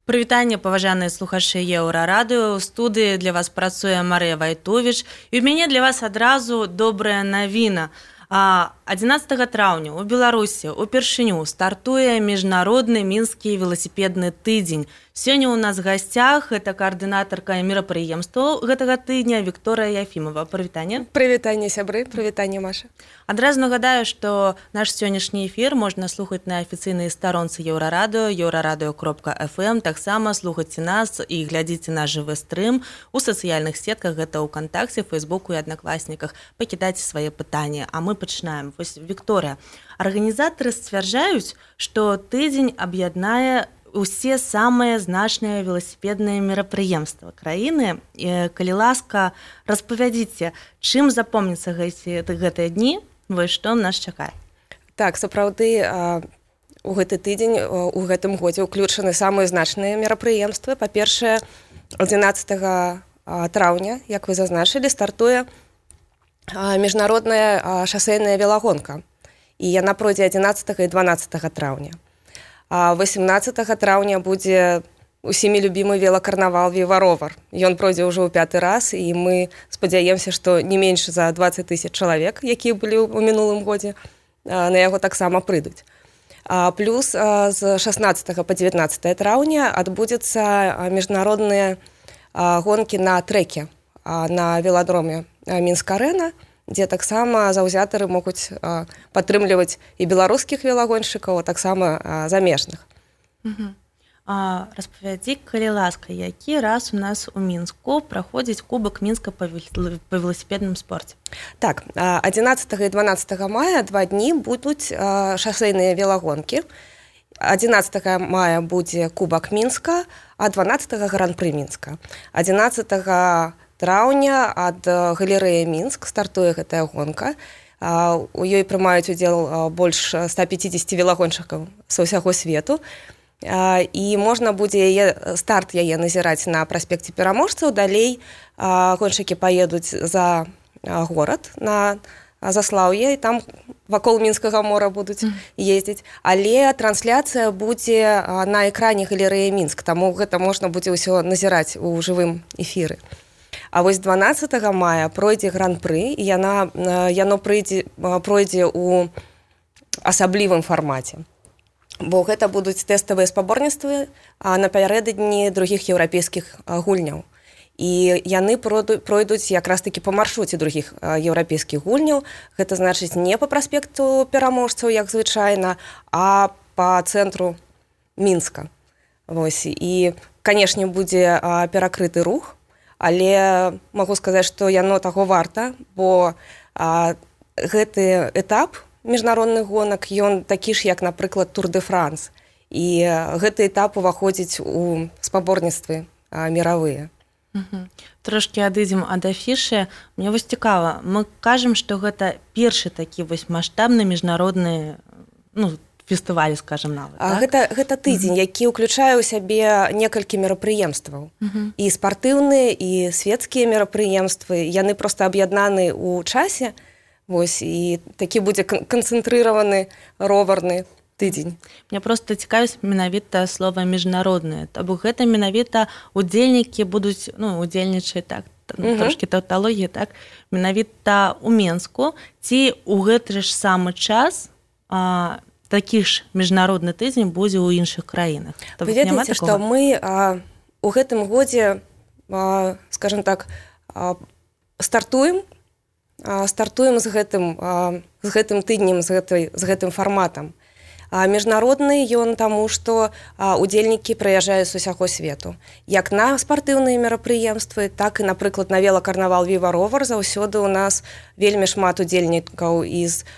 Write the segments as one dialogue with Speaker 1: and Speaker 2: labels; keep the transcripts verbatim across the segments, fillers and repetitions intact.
Speaker 1: Прывітанне, паважаныя слухачы Еўрарадыё. У студыі для вас працуе Марыя Вайтовіч. І ў мяне для вас адразу добрая навіна. адзінаццатага траўня у Беларусі упершыню стартуе міжнародны мінскі веласіпедны тыдзень. Сёння ў нас в гасцях гэта каардынатарка мерапрыемстваў гэтага тыдня Вікторыя Яфімова. Прывітанне.
Speaker 2: Прывітанне, сябры, прывітанне, Маша.
Speaker 1: Адразу нагадаю, што наш сённяшні эфір можна слухаць на афіцыйнай старонцы Еўрарадыё, еўрарадыё кропка эф эм. Таксама слухайце нас і глядзіце наш жывы стрым у сацыяльных сетках, гэта ў Кантакце, Фейсбуку і Аднакласніках. Пакідайце свае пытанні, а мы пачынаем. Вось, Вікторыя, арганізатары сцвярджаюць, што тыдзень аб'яднае усе самыя значныя веласіпедныя мерапрыемствы краіны. І, калі ласка, распавядзіце, чым запомніцца гэты, гэтыя дні, вось што нас чакае.
Speaker 2: Так, сапраўды, у гэты тыдзень, у гэтым годзе ўключаны самыя значныя мерапрыемствы. Па-першае, адзінаццатага траўня, як вы зазначылі, стартуе міжнародная шасейная велагонка. І яна пройдзе адзінаццатага і дванаццатага траўня. восемнадцатага траўня будзе усімі любімы велакарнавал Віва-ровар. Ён пройдзе ўжо ў пяты раз, і мы спадзяемся, што не менш за дваццаць тысяч чалавек, якія былі ў мінулым годзе, на яго таксама прыйдуць. Плюс з шаснаццатага па дзевятнаццатае траўня адбудзецца міжнародныя гонкі на трэке на веладроме Мінск-арэна, дзе таксама заўзятары могуць падтрымліваць і беларускіх велагоншчыкаў, а таксама замежных.
Speaker 1: Угу. А, распавядзі, калі ласка, які раз у нас у Мінску праходзіць Кубак Мінска па веласіпедным спорце?
Speaker 2: Так, адзінаццатага і дванаццатага мая два дні будуць шасейныя велагонкі. адзінаццатага мая будзе Кубак Мінска, а дванаццатага гран-пры Мінска. адзінаццатага траўня ад галерэі Мінск стартуе гэтая гонка. У ёй прымаюць удзел больш ста пяцідзесяці велагоншчыкаў са ўсяго свету. І можна будзе яе, старт яе назіраць на праспекце Пераможцаў. Далей гоншчыкі паедуць за горад на Заслаўе, і там вакол Мінскага мора будуць ездзіць. Але трансляцыя будзе на экране галерэі Мінск, таму гэта можна будзе ўсё назіраць у жывым эфіры. А вось дванаццатага мая пройдзе гран-пры, і яна, яно пройдзе, пройдзе ў асаблівым фармаце. Бо гэта будуць тэставыя спаборніцтвы напярэдадні другіх еўрапейскіх гульняў. І яны пройдуць якраз-такі па маршруце другіх еўрапейскіх гульняў. Гэта значыць не па праспекту Пераможцаў, як звычайна, а па цэнтру Мінска. Вось. І, канешне, будзе перакрыты рух, але магу сказаць, што яно таго варта, бо а, гэты этап міжнародных гонак, ён такі ж, як, напрыклад, Тур-де-Франс. І гэты этап уваходзіць у спаборніцтвы а, міравыя.
Speaker 1: Угу. Трошкі адыдзем ад афішы. Мне вось цікава, мы кажам, што гэта першы такі вось маштабны міжнародны, ну, фестываль, скажем, нават. Так?
Speaker 2: Гэта, гэта тыдзень, uh-huh. які ўключае ў сябе некалькі мерапрыемстваў. Uh-huh. І спартыўныя, і светскія мерапрыемствы. Яны проста аб'яднаны ў часе. Вось, і такі будзе канцэнтрыраваны роварны тыдзень.
Speaker 1: Мне проста цікавіць менавіта слова міжнародныя. Табу гэта менавіта удзельнікі будуць, ну, удзельнічаць так, uh-huh. трошкі таўталогіі, так, менавіта ў Мінску, ці ў гэты ж самы час а, такі ж міжнародны тыдзень будзе ў іншых краінах.
Speaker 2: Вы ведаеце, што мы а, у гэтым годзе, а, скажем так, а, стартуем, а, стартуем з гэтым, а, з гэтым тыднем, з, гэтай, з гэтым фарматам. А, міжнародны ён таму, што а, удзельнікі прыязджаюць з усяго свету. Як на спартыўныя мерапрыемствы, так і, напрыклад, на велакарнавал Віва-ровар заўсёды ў нас вельмі шмат удзельнікаў з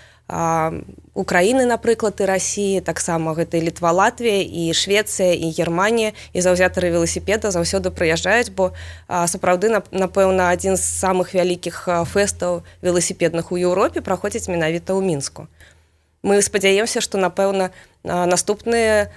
Speaker 2: Украіны, напрыклад, і Расіі, таксама гэта і Літва, Латвія, і Швецыя, і Германія, і заўзятары веласіпеда заўсёды прыязджаюць, бо сапраўды, напэўна, адзін з самых вялікіх фэстаў веласіпедных у Еўропе праходзіць менавіта ў Мінску. Мы спадзяемся, што, напэўна, наступны,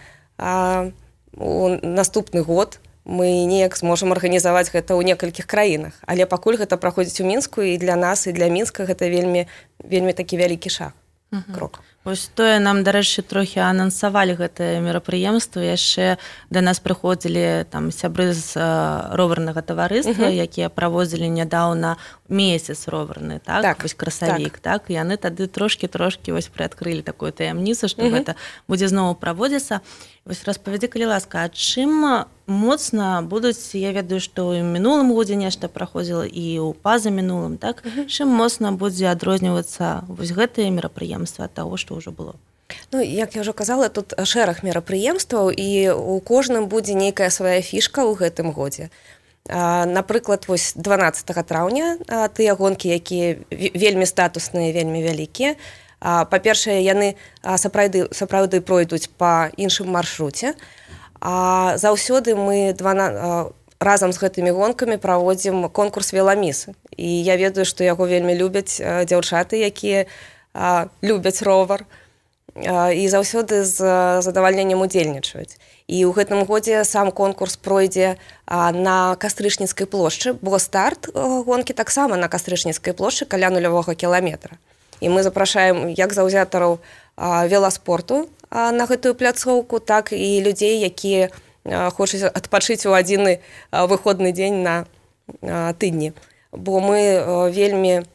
Speaker 2: наступны год мы неяк зможам арганізаваць гэта ў некалькіх краінах. Але пакуль гэта праходзіць у Мінску, і для нас, і для Мінска гэта вельмі, вельмі такі вялікі шаг. Крок.
Speaker 1: Вось тое нам, дарэчы, трохі анансавалі гэтае мерапрыемства. Яшчэ да нас прыходзілі там сябры з роварнага таварыства, uh-huh. якія праводзілі нядаўна месяц роварны, так?
Speaker 2: Так,
Speaker 1: вось красавік, так. так? І яны тады трошкі-трошкі вось прыадкрылі такую таямніцу, што uh-huh. гэта будзе зноў праводзіцца. Вось распавядзі, калі ласка, а чым моцна будуць, я ведаю, што ў мінулым годзе нешта праходзіла і ў пазамінулым, так? Uh-huh. Чым моцна будзе адрознівацца вось гэтае мерапрыемства ад таго, што ўжо было?
Speaker 2: Ну, як я ўжо казала, тут шэраг мерапрыемстваў, і ў кожным будзе нейкая свая фішка ў гэтым годзе. А, напрыклад, вось дванаццатага траўня а, тыя гонкі, якія вельмі статусныя, вельмі вялікія. А, па-першае, яны а, сапраўды, сапраўды пройдуць па іншым маршруце. А заўсёды мы двана... а, разам з гэтымі гонкамі праводзім конкурс веламіс. І я ведаю, што яго вельмі любяць а, дзяўчаты, якія а, любяць ровар. І заўсёды з задавальненнем удзельнічаюць. І ў гэтым годзе сам конкурс пройдзе на Кастрычніцкай плошчы, бо старт гонкі таксама на Кастрычніцкай плошчы каля нулявога кіламетра. І мы запрашаем як заўзятараў веласпорту на гэтую пляцоўку, так і людзей, якія хочуць адпачыць у адзіны выходны дзень на тыдні. Бо мы вельмі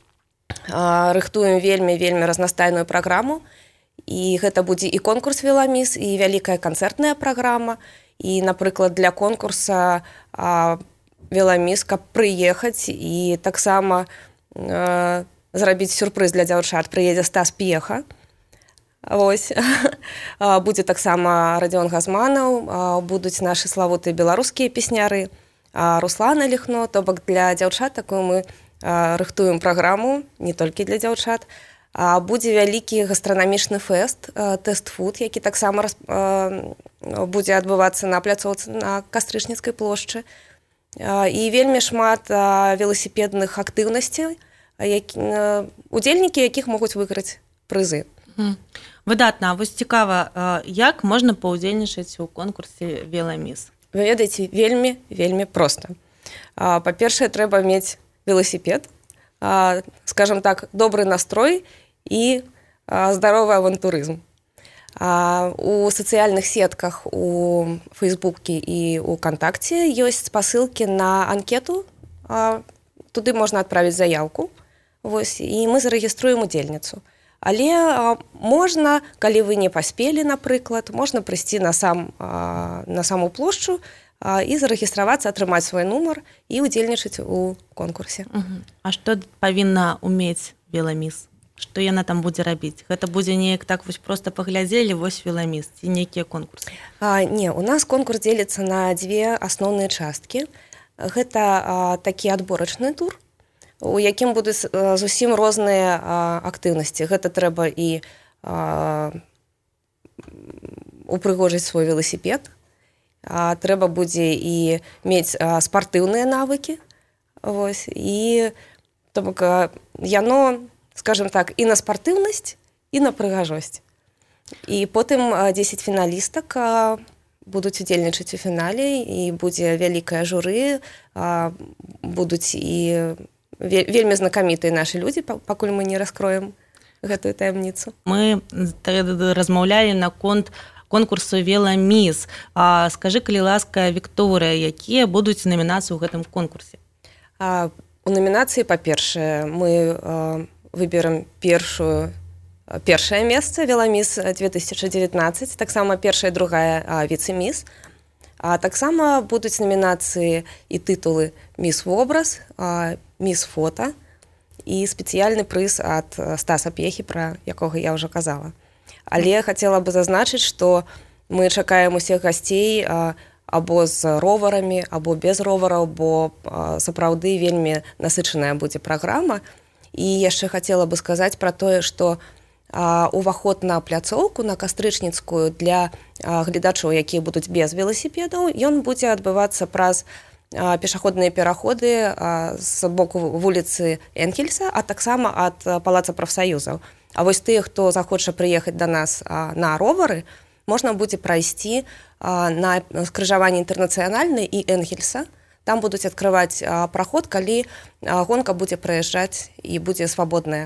Speaker 2: рыхтуем вельмі-вельмі разнастайную праграму. І гэта будзе і конкурс веламіс, і вялікая канцэртная праграма. І, напрыклад, для конкурса а, веламіс, каб прыехаць і таксама а, зрабіць сюрпрыз для дзяўчат, прыедзе Стас П'еха. Вось. А, будзе таксама Радзіон Газманаў, а, будуць нашы славутыя беларускія песняры, а, Руслана Ліхно. То бок для дзяўчат такую мы а, рыхтуем праграму, не толькі для дзяўчат. А будзе вялікі гастранамічны фэст, тэст-фуд, які таксама рас... будзе адбывацца на пляцоўцы на Кастрычніцкай плошчы. І вельмі шмат веласіпедных актыўнасцей, які... удзельнікі якіх могуць выйграць прызы.
Speaker 1: Выдатна. А вось цікава, як можна паўдзельнічаць у конкурсе веламіс?
Speaker 2: Вы ведаеце, вельмі, вельмі проста. Па-першае, трэба мець веласіпед, скажем так, добры настрой і здаровы авантурызм. У сацыяльных сетках, у Фейсбуке і у Кантакце ёсць спасылкі на анкету. Туды можна адправіць заяўку. Вось, і мы зарэгіструем удзельніцу. Але можна, калі вы не паспелі, напрыклад, можна прыйсці на, сам, на саму плошчу і зарэгістравацца, атрымаць свой нумар і удзельнічаць у конкурсе.
Speaker 1: Uh-huh. А што павінна ўмець веламіс? Што яна там будзе рабіць? Гэта будзе неяк так вось проста паглядзелі, вось веламіс, ці нейкія конкурсы?
Speaker 2: А, не, у нас конкурс дзеліцца на дзве асноўныя часткі. Гэта а, такі адборачны тур, у якім будуць а, зусім розныя а, актыўнасці. Гэта трэба і а, упрыгожыць свой веласіпед, а, трэба будзе і мець а, спартыўныя навыкі. Вось, і то бок яно, скажем так, і на спартыўнасць, і на прыгажосць. І потым дзесяць фіналістак будуць удзельнічаць у фінале, і будзе вялікае журы, будуць і вельмі знакамітыя нашы людзі, пакуль мы не раскроем гэтую таямніцу.
Speaker 1: Мы размаўлялі наконт конкурсу веламіс. А скажы, калі ласка, Вікторыя, якія будуць намінацыі ў гэтым конкурсе?
Speaker 2: А, у намінацыі, па-першае, мы а, выберем першую, першае месца веламіс две тысячы дзевятнаццаць, таксама першая і другая віцэ-міс. А таксама будуць намінацыі і тытулы міс вобраз, а, міс фота і спецыяльны прыз ад Стаса П'ехі, пра якога я ўжо казала. Але хацела бы зазначыць, што мы чакаем усіх гасцей а, або з роварамі, або без ровараў, бо а, сапраўды вельмі насычаная будзе праграма. І яшчэ хацела бы сказаць пра тое, што а, уваход на пляцоўку, на Кастрычніцкую для а, гледачоў, якія будуць без веласіпедаў, ён будзе адбывацца праз а, пешаходныя пераходы а, з боку вуліцы Энгельса, а таксама ад палаца прафсаюзаў. А вось тыя, хто захоча прыехаць да нас а, на ровары, можна будзе прайсці а, на скрыжаванні Інтэрнацыянальнай і Энгельса. Там будуць адкрываць а, праход, калі а, гонка будзе праязджаць і будзе свабодная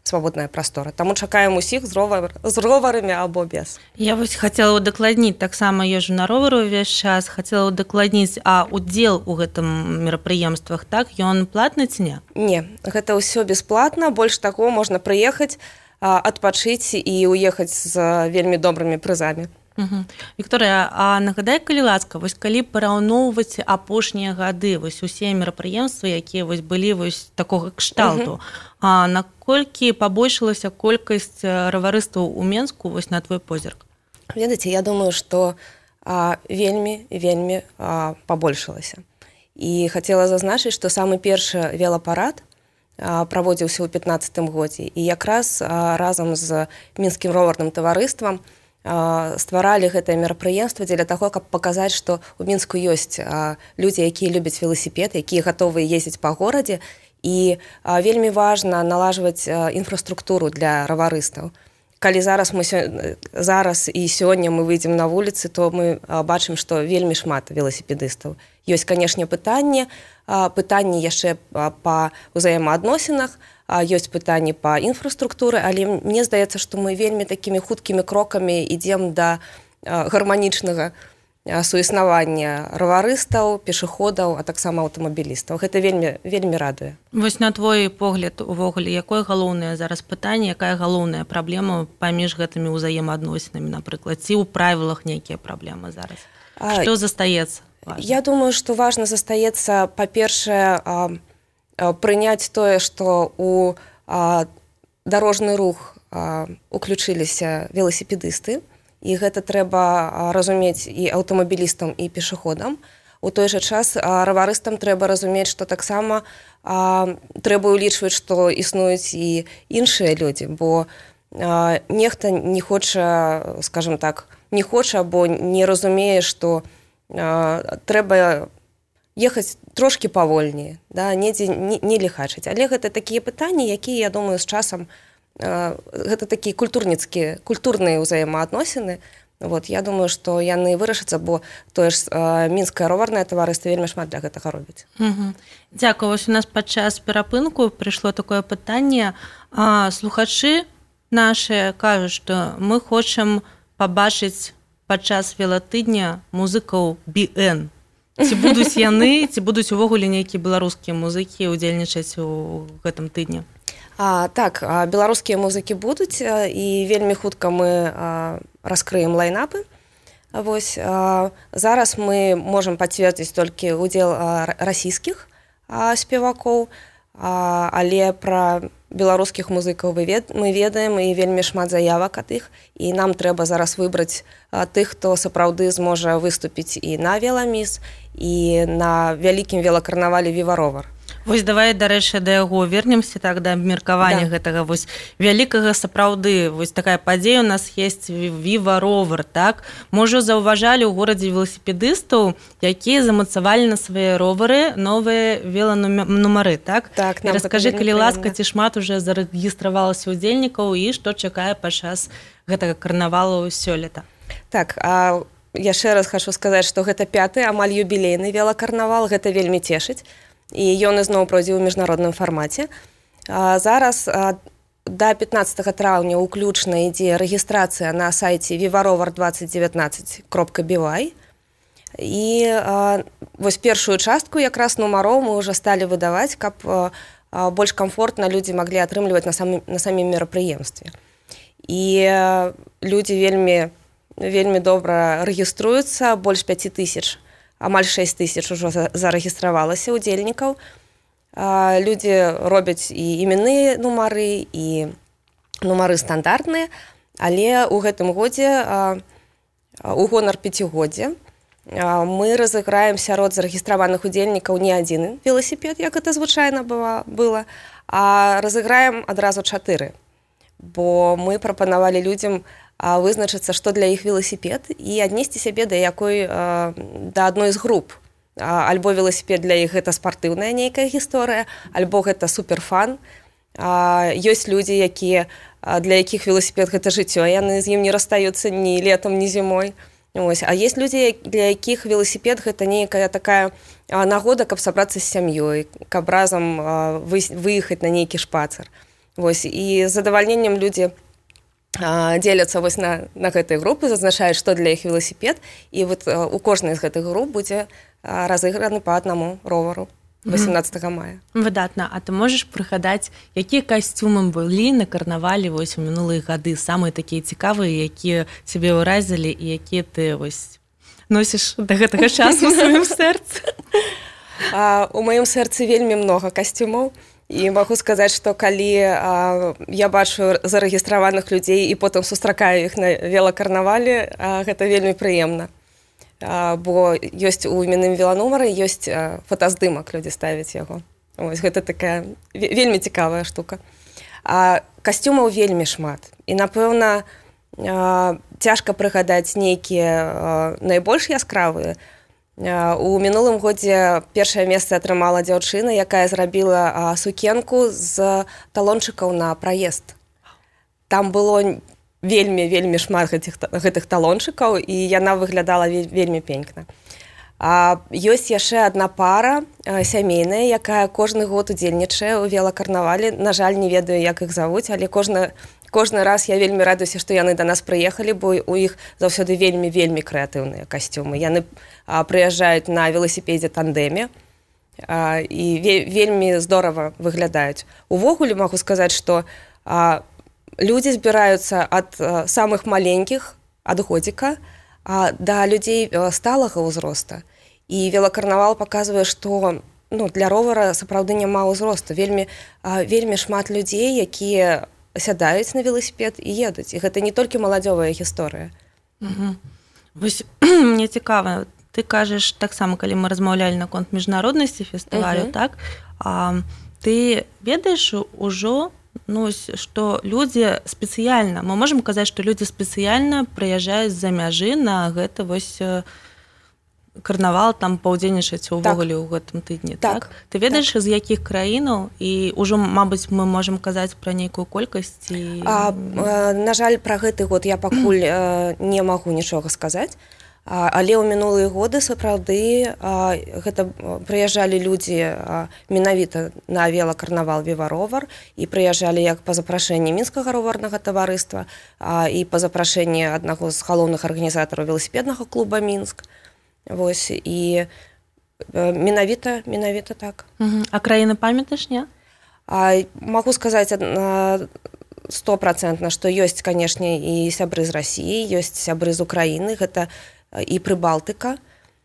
Speaker 2: свабодная прастора. Таму чакаем усіх з ровар, з роварамі або без.
Speaker 1: Я вось хацела удакладніць, таксама езжу на ровары ўвесь час, хацела удакладніць, а удзел у гэтым мерапрыемствах, так, ён платны ці не?
Speaker 2: Не, гэта ўсё бясплатна, больш таго можна прыехаць, адпачыць і ўехаць з вельмі добрымі прызамі.
Speaker 1: Угу. Вікторыя, а нагадай, калі ласка, вось калі параўноўваць апошнія гады, вось усе мерапрыемствы, якія вось былі вось такога кшталту, угу. а наколькі пабольшылася колькасць раварыстаў у Менску вось на твой позірк?
Speaker 2: Ведаеце, я думаю, што а, вельмі, вельмі а, пабольшылася. І хацела зазначыць, што самы першы велапарад а, праводзіўся ў пятнаццатым годзе, і якраз а, разам з мінскім роварным таварыствам стваралі гэтае мерапрыемства дзеля таго, каб паказаць, што ў Мінску ёсць людзі, якія любяць веласіпед, якія гатовыя ездзіць па горадзе, і вельмі важна налажваць інфраструктуру для раварыстаў. Калі зараз мы сё... зараз і сёння мы выйдзем на вуліцы, то мы бачым, што вельмі шмат веласіпедыстаў. Ёсць, канешне, пытанні, пытанні яшчэ па ўзаемаадносінах, ёсць пытанні па інфраструктуры, але мне здаецца, што мы вельмі такімі хуткімі крокамі ідзем да гарманічнага суіснавання раварыстаў, пешаходаў, а таксама аўтамабілістаў. Гэта вельмі, вельмі радуе.
Speaker 1: Вось на твой погляд, увогуле, якое галоўнае зараз пытанне, якая галоўная праблема паміж гэтымі ўзаемаадносінамі, напрыклад, ці ў правілах нейкія праблемы зараз? Што застаецца?
Speaker 2: Я думаю, што важна застаецца, па-першае, прыняць тое, што у а, дарожны рух а, уключыліся веласіпедысты, і гэта трэба а, разумець і аўтамабілістам, і пешаходам. У той жа час а, раварыстам трэба разумець, што таксама а, трэба ўлічваць, што існуюць і іншыя людзі, бо а, нехта не хоча, скажем так, не хоча, або не разумее, што а, трэба ехаць трошкі павольней, да, недзе не, не ліхачыць. Але гэта такія пытанні, якія, я думаю, з часам э, гэта такія культурніцкія, культурныя ўзаемаадносіны. Вот, я думаю, што яны вырашацца, бо тое ж э, мінскае роварнае таварыства вельмі шмат для гэтага робіць.
Speaker 1: Угу. Дзякую. Вось у нас падчас перапынку прыйшло такое пытанне. А, слухачы нашыя кажуць, што мы хочам пабачыць падчас велатыдня музыкаў би эн. Ці будуць яны, ці будуць увогуле нейкія беларускія музыкі ўдзельнічаць у гэтым тыдні?
Speaker 2: А, так, беларускія музыкі будуць, і вельмі хутка мы а, раскрыем лайнапы. Вось, а, зараз мы можам пацвердзіць толькі ўдзел а, расійскіх а, спевакоў, а, але пра беларускіх музыкаў мы ведаем, і вельмі шмат заявак ад іх, і нам трэба зараз выбраць тых, хто сапраўды зможа выступіць і на веламіс, і на вялікім велакарнавале Віва Ровар.
Speaker 1: Вось давай, дарэчы, да яго вернемся, так, да абмеркавання да. гэтага вось вялікага сапраўды. Вось такая падзея у нас есть Віва Ровар, так? Можа, заўважалі ў горадзе веласіпедыстаў, якія замацавалі на свае ровары новыя веланумары, так?
Speaker 2: Так,
Speaker 1: і раскажы, калі ласка, ці шмат уже зарэгістравалася удзельнікаў і што чакае падчас гэтага карнавалу сёлета?
Speaker 2: Так, а яшчэ раз хочу сказаць, што гэта пяты амаль юбілейны велакарнавал, гэта вельмі цешыць. І ён ізноў пройдзе ў міжнародным фармаце. А, зараз а, да пятнаццатага траўня ўключна ідзе рэгістрацыя на сайце віваровар двадцать девятнадцать кропка би вай. І а, вось першую частку якраз нумароў мы ўжо сталі выдаваць, каб а, больш камфортна людзі маглі атрымліваць на самым, на самім мерапрыемстве. І а, людзі вельмі, вельмі добра рэгіструюцца, больш пяць тысяч. Амаль шэсць тысяч ужо зарэгістравалася удзельнікаў. Людзі робяць і іменныя нумары, і нумары стандартныя, але ў гэтым годзе, у гонар пяцігоддзя, мы разыграем сярод зарэгістраваных удзельнікаў не адзін веласіпед, як гэта звычайна было, а разыграем адразу чатыры. Бо мы прапанавалі людзям вызначыцца, што для іх веласіпед, і аднесці сябе да якой да адной з груп. Альбо веласіпед для іх гэта спартыўная нейкая гісторыя, альбо гэта суперфан. Ёсць людзі, якія для якіх веласіпед гэта жыццё, яны з ім не расстаюцца ні летам, ні зімой. Ось. А есть людзі, для якіх веласіпед гэта нейкая такая нагода, каб сабрацца з сям'ёй, каб разам выехаць на нейкі шпацыр. Вось, і з задавальненнем людзі дзеляцца вось на, на гэтай групы, зазначаюць, што для іх веласіпед, і вот у кожнай з гэтых груп будзе разыграны па аднаму ровару восемнадцатага мая.
Speaker 1: Выдатна. А ты можаш прыгадаць, якія касцюмы былі на карнавале вось у мінулыя гады, самыя такія цікавыя, якія цябе ўразілі і якія ты вось носіш да гэтага часу у сваім сэрцы?
Speaker 2: У маім сэрцы вельмі многа касцюмаў. І магу сказаць, што калі а, я бачу зарэгістраваных людзей і потым сустракаю іх на велакарнавале, а, гэта вельмі прыемна. А, бо ёсць у іменным веланумары, ёсць а, фотаздымак, людзі ставяць яго. Ось, гэта такая вельмі цікавая штука. А касцюмаў вельмі шмат. І, напэўна, а, цяжка прыгадаць нейкія а, найбольш яскравыя. У мінулым годзе першае месца атрымала дзяўчына, якая зрабіла сукенку з талончыкаў на праезд. Там было вельмі-вельмі шмат гэтых, гэтых талончыкаў, і яна выглядала вельмі пенькна. А ёсць яшчэ адна пара сямейная, якая кожны год удзельнічае ў велакарнавале. На жаль, не ведаю, як іх завуць, але кожны, кожны раз я вельмі радуюся, што яны да нас прыехалі, бо у іх заўсёды вельмі-вельмі крэатыўныя касцюмы. Яны а, прыязджаюць на веласіпедзе тандэме а, і ве, вельмі здорава выглядаюць. Увогуле магу сказаць, што а, людзі збіраюцца ад а, самых маленькіх, ад годзіка, а, да людзей сталага ўзроста. І велакарнавал паказвае, што ну, для ровара сапраўды няма ўзросту. Вельмі, а, вельмі шмат людзей, якія сядаюць на веласіпед і едуць. І гэта не толькі маладзёвая гісторыя.
Speaker 1: Угу. Вось мне цікава, ты кажаш таксама, калі мы размаўлялі наконт міжнароднасці фестывалю, угу. так? А, ты ведаеш ужо, ну, што людзі спецыяльна, мы можам казаць, што людзі спецыяльна прыязджаюць з-за мяжы на гэта вось карнавал, там паўдзельнічаць увогуле ў гэтым тыдні, так? так? Ты ведаеш, так. з якіх краінаў, і ўжо, мабыць, мы можам казаць пра нейкую колькасць? І...
Speaker 2: А, на жаль, пра гэты год я пакуль не магу нічога сказаць, але ў мінулыя годы сапраўды гэта прыязджалі людзі менавіта на велакарнавал Віва-ровар, і прыязджалі як па запрашэнні мінскага роварнага таварыства, і па запрашэнні аднаго з галоўных арганізатараў веласіпеднага клуба «Мінск». Вось, і менавіта, менавіта так.
Speaker 1: Угу. А краіны памятаеш, не?
Speaker 2: А, магу сказаць стопроцентна, што ёсць, канешне, і сябры з Расіі, ёсць сябры з Украіны, гэта і Прыбалтыка,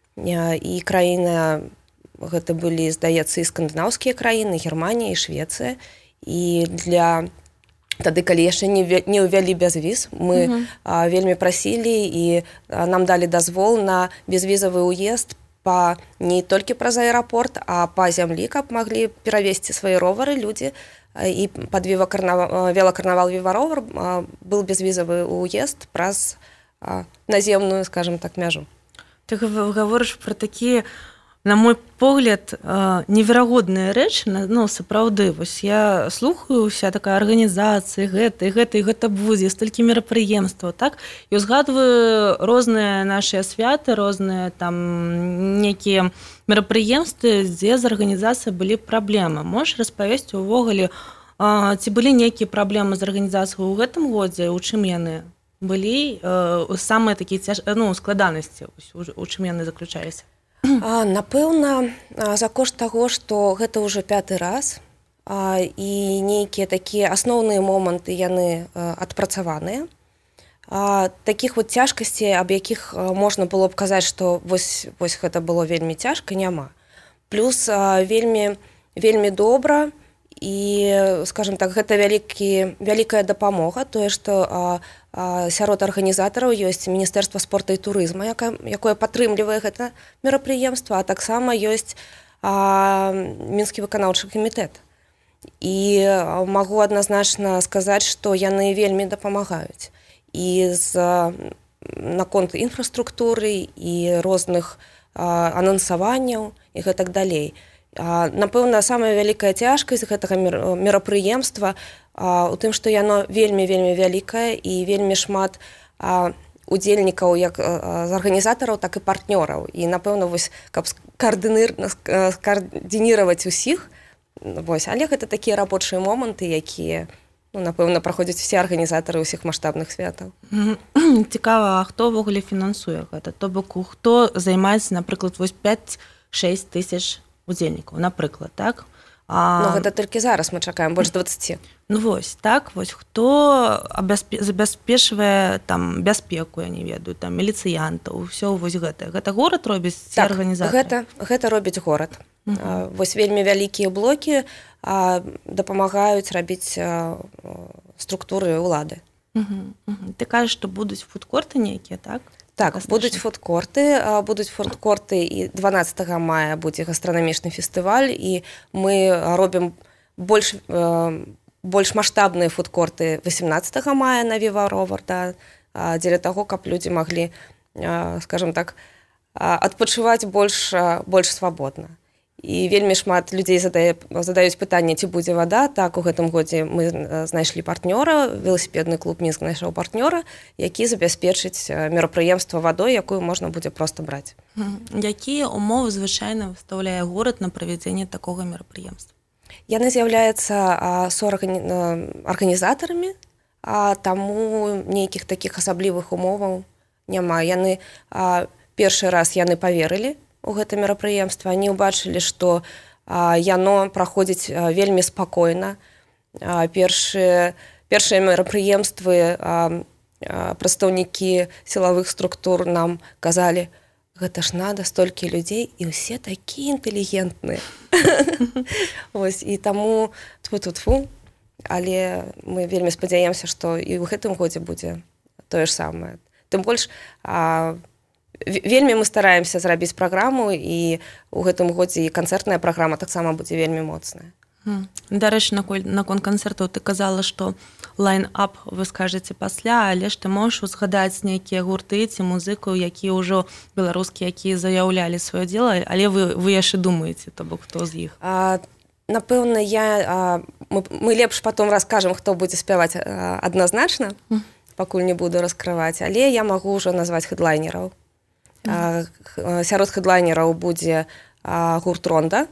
Speaker 2: і краіны, гэта былі, здаецца, і скандынаўскія краіны, Германія, і Швецыя. І для... Тады, калі яшчэ не, не ўвялі бязвіз, мы uh-huh. а, вельмі прасілі і а, нам далі дазвол на безвізавы ўезд па, не толькі праз аэрапорт, а па зямлі, каб маглі перавесці свае ровары людзі. А, і пад велакарнавал Віва-ровар а, был безвізавы ўезд праз а, наземную, скажем так, мяжу.
Speaker 1: Ты гаворыш пра такія, на мой погляд, неверагодныя рэчы, ну, сапраўды, вось я слухаю, уся такая арганізацыя, гэта, і гэта, і гэта будзе, столькі мерапрыемстваў, так? І узгадваю розныя нашыя святы, розныя там некія мерапрыемствы, дзе з арганізацыяй былі праблемы. Можаш распавесці увогуле, ці былі нейкія праблемы з арганізацыяй у гэтым годзе, у чым яны былі, самыя такія цяж... ну, складанасці, у чым яны заключаліся?
Speaker 2: А, напэўна, за кошт таго, што гэта ўжо пяты раз, а, і нейкія такія асноўныя моманты яны а, адпрацаваныя. А, такіх вот цяжкасцей, аб якіх а, можна было б казаць, што вось, вось гэта было вельмі цяжка, няма. Плюс а, вельмі, вельмі добра, і, скажем так, гэта вялікі, вялікая дапамога, тое, што а, а, сярод арганізатараў ёсць Міністэрства спорта і турызма, якое, якое падтрымлівае гэта мерапрыемства, а таксама ёсць а, Мінскі выканаўчы камітэт. І а, магу адназначна сказаць, што яны вельмі дапамагаюць. І з наконт інфраструктуры і розных а, анансаванняў і гэтак далей. А, напэўна, самая вялікая цяжкасць гэтага мерапрыемства у тым, што яно вельмі-вельмі вялікае і вельмі шмат а, удзельнікаў як а, з арганізатараў, так і партнёраў. І, напэўна, вось, каб скаардынировать усіх, Вось, але гэта такія рабочыя моманты, якія, ну, напэўна, праходзяць усе арганізатары ўсіх маштабных святаў.
Speaker 1: Цікава, а хто ўвогуле фінансуе гэта? То бок, хто займаецца, напрыклад, вось пяць-шэсць тысяч удзельнікаў, напрыклад, так?
Speaker 2: А... Ну, гэта толькі зараз мы чакаем, больш дваццаць.
Speaker 1: Ну, вось, так, вось, хто абяспе... забяспечвае там бяспеку, я не ведаю, там, міліцыянтаў, ўсё вось гэта. Гэта горад робіць ці
Speaker 2: так,
Speaker 1: арганізатары?
Speaker 2: Гэта, гэта робіць горад. Uh-huh. Вось вельмі вялікія блокі а, дапамагаюць рабіць а, структуры ўлады.
Speaker 1: Uh-huh. Uh-huh. Ты кажаш, што будуць фудкорты нейкія, так?
Speaker 2: Так, будуць фудкорты, будуць фудкорты, і дванаццатага мая будзе гастранамічны фестываль, і мы робім больш, больш маштабныя фудкорты васемнаццатага мая на Viva Rover, да, дзеля таго, каб людзі маглі, скажем так, адпачываць больш, больш свабодна. І вельмі шмат людзей задае, задаюць пытанне, ці будзе вада. Так, у гэтым годзе мы знайшлі партнёра, веласіпедны клуб Мінск знайшоў партнёра, які забяспечыць мерапрыемства вадой, якую можна будзе проста браць.
Speaker 1: Якія умовы звычайна выстаўляе горад на правядзенне такога мерапрыемства?
Speaker 2: Яны з'яўляюцца арганізатарамі, а таму нейкіх такіх асаблівых умоваў няма. Яны першы раз яны паверылі у гэта мерапрыемства, они ўбачылі, што а, яно праходзіць а, вельмі спакойна. А, першыя, першыя мерапрыемствы а, а, прадстаўнікі сілавых структур нам казалі, гэта ж надо столькі людзей, і ўсе такія інтэлігентныя. Вось, і таму тфу-тфу-тфу, але мы вельмі спадзяемся, што і ў гэтым годзе будзе тое ж самае. Тым больш, а, вельмі мы стараемся зрабіць праграму, і ў гэтым годзе і канцэртная праграма таксама будзе вельмі моцная.
Speaker 1: Дарэчы, наконт канцэртаў ты казала, што лайн-ап вы скажаце пасля, але ж ты можаш узгадаць нейкія гурты ці музыкаў, якія ўжо беларускія, якія заяўлялі сваё дзела, але вы, вы яшчэ думаеце, то бок хто з іх?
Speaker 2: А, напэўна, я, а, мы, мы лепш потом раскажам, хто будзе спяваць а, адназначна, mm. пакуль не буду раскрываць, але я магу ўжо назваць хэдлайнераў. Mm. Сярод хэдлайнераў будзе гурт Ронда,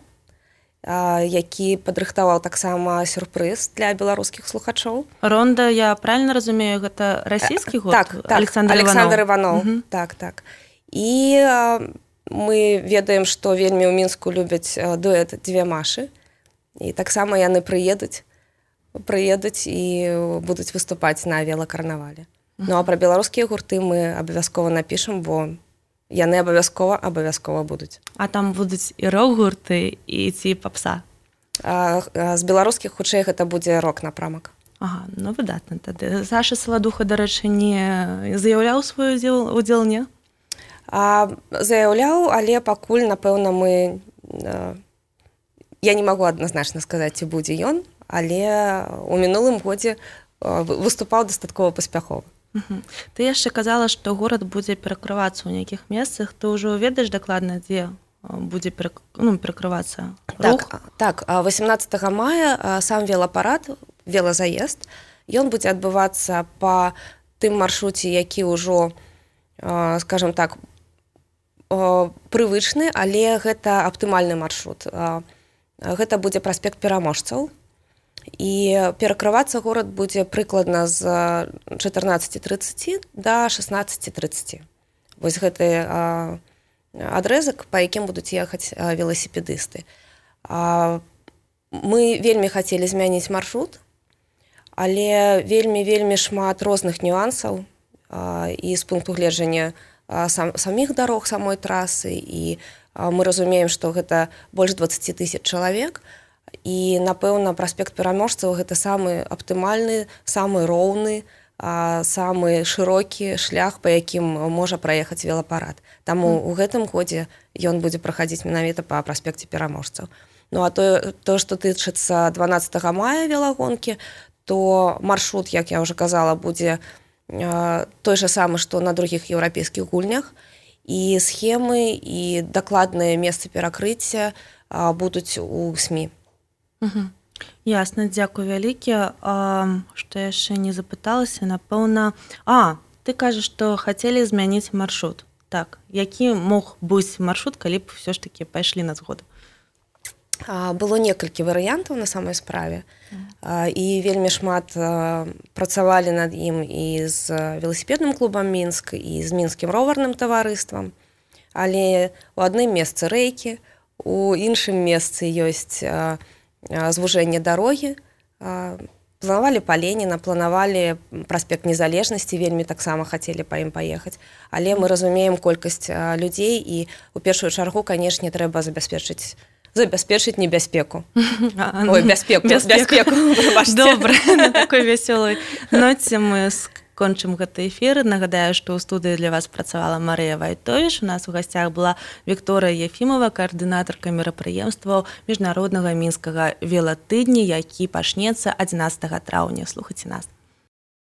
Speaker 2: які падрыхтаваў таксама сюрпрыз для беларускіх слухачоў.
Speaker 1: Ронда, я правильно разумею, гэта расійскі гурт?
Speaker 2: Так, так,
Speaker 1: Александр,
Speaker 2: Александр Иванов.
Speaker 1: Иванов.
Speaker 2: Так, так. І мы ведаем, што вельмі ў Мінску любяць дуэт «Дзве Машы», і таксама яны прыедуць, прыедуць і будуць выступаць на велакарнавале. Mm-hmm. Ну а пра беларускія гурты мы абавязкова напішам, бо яны абавязкова абавязкова будуць.
Speaker 1: А там будуць і рок-гурты, і ці папса?
Speaker 2: А, а, з беларускіх хутчэй гэта будзе рок-напрамак.
Speaker 1: Ага, ну выдатна тады. Саша Саладуха, дарэчы, не заяўляў свой удзел, удзел не?
Speaker 2: А, заяўляў, але пакуль, напэўна, мы... А, я не магу адназначна сказаць, ці будзе ён, але у мінулым годзе выступаў дастаткова паспяхова.
Speaker 1: Угу. Ты яшчэ казала, што горад будзе перакрывацца ў нейкіх месцах. Ты ўжо ведаеш дакладна, дзе будзе перак... ну, перакрывацца рух?
Speaker 2: Так, так, васемнаццатага мая сам велапарад, велазаезд, ён будзе адбывацца па тым маршруце, які ўжо, скажем так, прывычны, але гэта аптымальны маршрут. Гэта будзе праспект Пераможцаў. І перакрывацца горад будзе прыкладна з чатырнаццаці трыццаці да шаснаццаці трыццаці. Вось гэты а, адрэзак, па якім будуць ехаць а, веласіпедысты. А, мы вельмі хацелі змяніць маршрут, але вельмі-вельмі шмат розных нюансаў а, і з пункту гледжання а, сам, саміх дарог, самой трасы, і а, мы разумеем, што гэта больш дваццаць тысяч чалавек, і, напэўна, праспект Пераможцаў гэта самы аптымальны, самы роўны, а, самы шырокі шлях, па якім можа праехаць велапарад. Таму ў гэтым годзе ён будзе праходзіць менавіта па праспекце Пераможцаў. Ну а то, то што тычыцца дванаццатага мая велагонкі, то маршрут, як я ўжо казала, будзе а, той жа самы, што на другіх еўрапейскіх гульнях, і схемы і дакладныя месцы перакрыцця а, будуць у СМІ.
Speaker 1: Угу. Ясна, дзякуй вялікі. А, што яшчэ не запыталася, напэўна... А, ты кажаш, што хацелі змяніць маршрут. Так, які мог быць маршрут, калі б ўсё ж такі пайшлі на згоду?
Speaker 2: было некалькі варыянтаў на самой справе. І вельмі шмат працавалі над ім і з веласіпедным клубам Мінск, і з мінскім роварным таварыствам. Але у адным месцы рэйкі, у іншым месцы ёсць звужэнне дарогі, планавалі па Леніна, планавалі праспект Незалежнасці, вельмі таксама хацелі па ім паехаць. Але мы разумеем колькасць людзей і у першую чаргу, канешне, трэба забяспечыць забяспечыць небяспеку. Ой, бяспеку, бяспеку.
Speaker 1: Добра, на такой вясёлай ноце мы скончым гэты эфір. Нагадаю, што ў студыі для вас працавала Марыя Вайтовіч. У нас у гасцях была Вікторыя Ефімова, каардынатарка мерапрыемстваў міжнароднага мінскага велатыдня, які пачнецца адзінаццатага траўня. Слухайце нас.